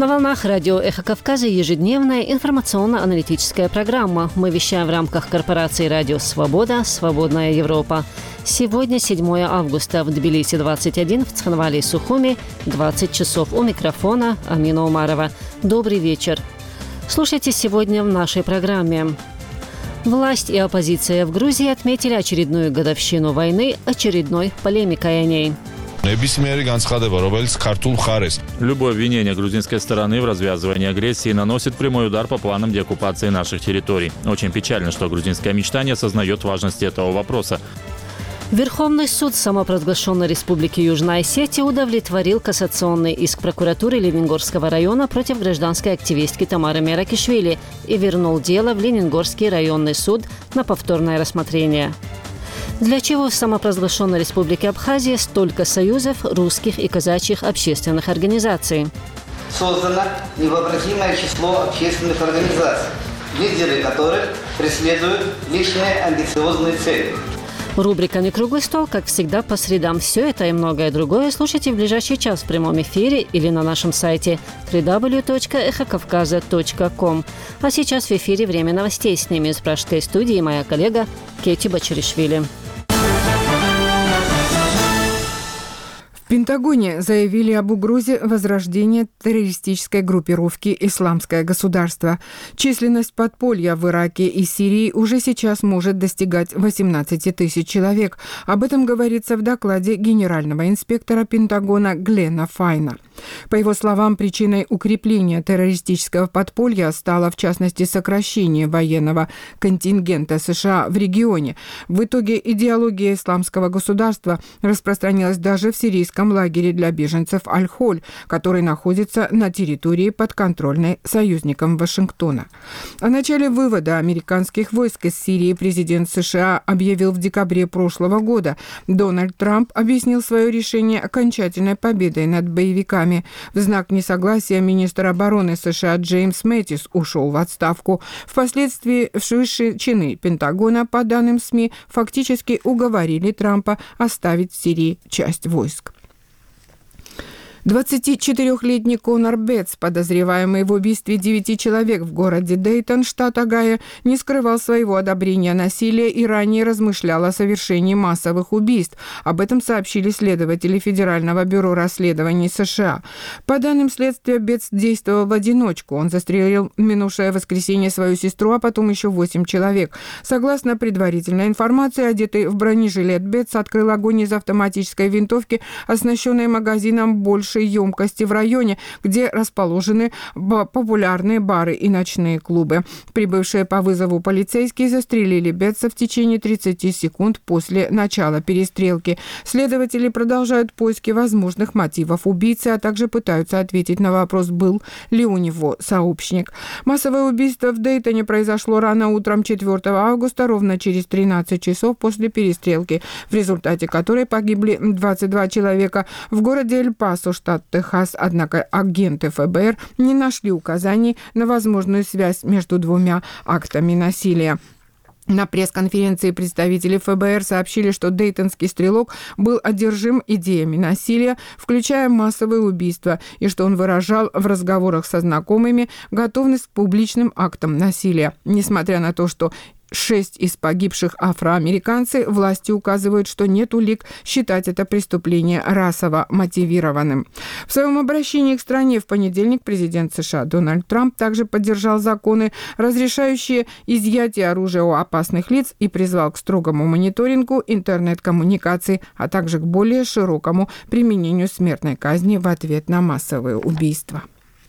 На волнах радио «Эхо Кавказа» ежедневная информационно-аналитическая программа. Мы вещаем в рамках корпорации «Радио Свобода», «Свободная Европа». Сегодня 7 августа, в Тбилиси 21, в Цхинвале и Сухуми 20 часов. У микрофона Амина Умарова. Добрый вечер. Слушайте сегодня в нашей программе. Власть и оппозиция в Грузии отметили очередную годовщину войны, очередной полемикой о ней. Любое обвинение грузинской стороны в развязывании агрессии наносит прямой удар по планам деоккупации наших территорий. Очень печально, что грузинское мечта не осознает важности этого вопроса. Верховный суд самопровозглашенной Республики Южная Осетия удовлетворил кассационный иск прокуратуры Лениногорского района против гражданской активистки Тамары Меракишвили и вернул дело в Лениногорский районный суд на повторное рассмотрение. Для чего в самопровозглашенной Республике Абхазия столько союзов русских и казачьих общественных организаций? Создано невообразимое число общественных организаций, лидеры которых преследуют личные амбициозные цели. Рубрика «Не круглый стол», как всегда, по средам. Все это и многое другое слушайте в ближайший час в прямом эфире или на нашем сайте www.эхокавказа.ком. А сейчас в эфире «Время новостей». С ними из пражской студии моя коллега Кети Бачаришвили. В Пентагоне заявили об угрозе возрождения террористической группировки «Исламское государство». Численность подполья в Ираке и Сирии уже сейчас может достигать 18 тысяч человек. Об этом говорится в докладе генерального инспектора Пентагона Глена Файна. По его словам, причиной укрепления террористического подполья стало, в частности, сокращение военного контингента США в регионе. В итоге идеология исламского государства распространилась даже в сирийском лагере для беженцев Аль-Холь, который находится на территории, подконтрольной союзникам Вашингтона. О начале вывода американских войск из Сирии президент США объявил в декабре прошлого года. Дональд Трамп объяснил свое решение окончательной победой над боевиками. В знак несогласия министр обороны США Джеймс Мэттис ушел в отставку. Впоследствии высшие чины Пентагона, по данным СМИ, фактически уговорили Трампа оставить в Сирии часть войск. 24-летний Конор Бетс, подозреваемый в убийстве 9 человек в городе Дейтон, штат Огайо, не скрывал своего одобрения насилия и ранее размышлял о совершении массовых убийств. Об этом сообщили следователи Федерального бюро расследований США. По данным следствия, Бетс действовал в одиночку. Он застрелил в минувшее воскресенье свою сестру, а потом еще 8 человек. Согласно предварительной информации, одетый в бронежилет, Бетс открыл огонь из автоматической винтовки, оснащенной магазином больше емкости в районе, где расположены популярные бары и ночные клубы. Прибывшие по вызову полицейские застрелили Бетса в течение 30 секунд после начала перестрелки. Следователи продолжают поиски возможных мотивов убийцы, а также пытаются ответить на вопрос, был ли у него сообщник. Массовое убийство в Дейтоне произошло рано утром 4 августа, ровно через 13 часов после перестрелки, в результате которой погибли 22 человека. В городе Эль-Пасо, штат Техас, однако агенты ФБР не нашли указаний на возможную связь между двумя актами насилия. На пресс-конференции представители ФБР сообщили, что дейтонский стрелок был одержим идеями насилия, включая массовые убийства, и что он выражал в разговорах со знакомыми готовность к публичным актам насилия. Несмотря на то, что 6 из погибших афроамериканцы, власти указывают, что нет улик считать это преступление расово мотивированным. В своем обращении к стране в понедельник президент США Дональд Трамп также поддержал законы, разрешающие изъятие оружия у опасных лиц, и призвал к строгому мониторингу интернет-коммуникаций, а также к более широкому применению смертной казни в ответ на массовые убийства.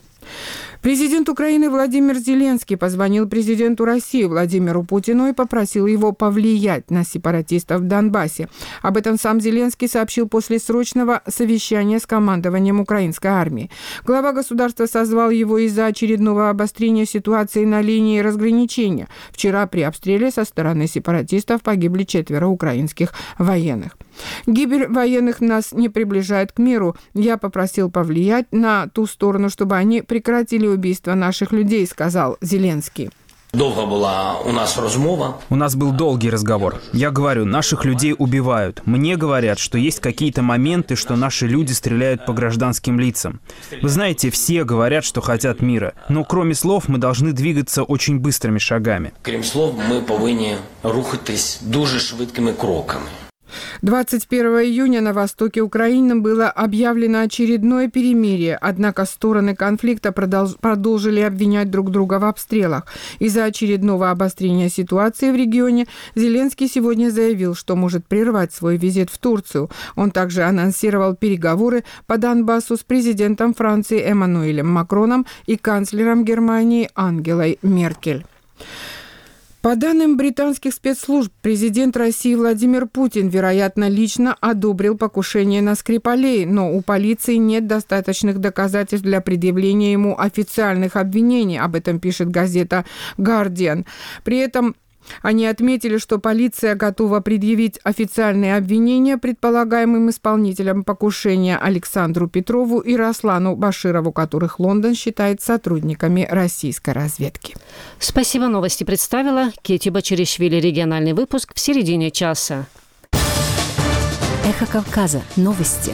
Президент Украины Владимир Зеленский позвонил президенту России Владимиру Путину и попросил его повлиять на сепаратистов в Донбассе. Об этом сам Зеленский сообщил после срочного совещания с командованием украинской армии. Глава государства созвал его из-за очередного обострения ситуации на линии разграничения. Вчера при обстреле со стороны сепаратистов погибли 4 украинских военных. Гибель военных нас не приближает к миру. Я попросил повлиять на ту сторону, чтобы они прекратили убийство наших людей, сказал Зеленский. Долго была у нас размова. У нас был долгий разговор. Я говорю, наших людей убивают. Мне говорят, что есть какие-то моменты, что наши люди стреляют по гражданским лицам. Вы знаете, все говорят, что хотят мира. Но кроме слов мы должны двигаться очень быстрыми шагами. Крім слов, ми повинні рухатись дуже швидкими кроками. 21 июня на востоке Украины было объявлено очередное перемирие, однако стороны конфликта продолжили обвинять друг друга в обстрелах. Из-за очередного обострения ситуации в регионе Зеленский сегодня заявил, что может прервать свой визит в Турцию. Он также анонсировал переговоры по Донбассу с президентом Франции Эммануэлем Макроном и канцлером Германии Ангелой Меркель. По данным британских спецслужб, президент России Владимир Путин, вероятно, лично одобрил покушение на Скрипалей, но у полиции нет достаточных доказательств для предъявления ему официальных обвинений. Об этом пишет газета «Гардиан». При этом они отметили, что полиция готова предъявить официальные обвинения предполагаемым исполнителям покушения Александру Петрову и Раслану Баширову, которых Лондон считает сотрудниками российской разведки. Спасибо, новости представила Кети Бачеришвили. Региональный выпуск в середине часа. Эхо Кавказа. Новости.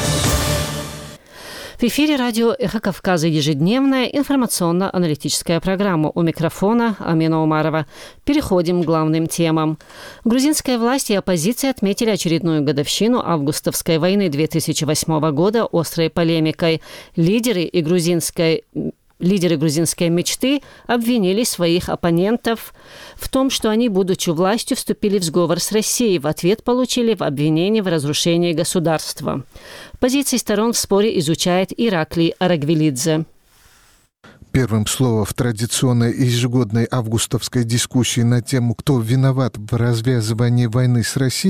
В эфире радио «Эхо Кавказа» ежедневная информационно-аналитическая программа. У микрофона Амина Умарова. Переходим к главным темам. Грузинская власть и оппозиция отметили очередную годовщину августовской войны 2008 года острой полемикой. Лидеры грузинской мечты обвинили своих оппонентов в том, что они, будучи властью, вступили в сговор с Россией. В ответ получили обвинение в разрушении государства. Позиции сторон в споре изучает Ираклий Арагвелидзе. Первым словом в традиционной ежегодной августовской дискуссии на тему «Кто виноват в развязывании войны с Россией»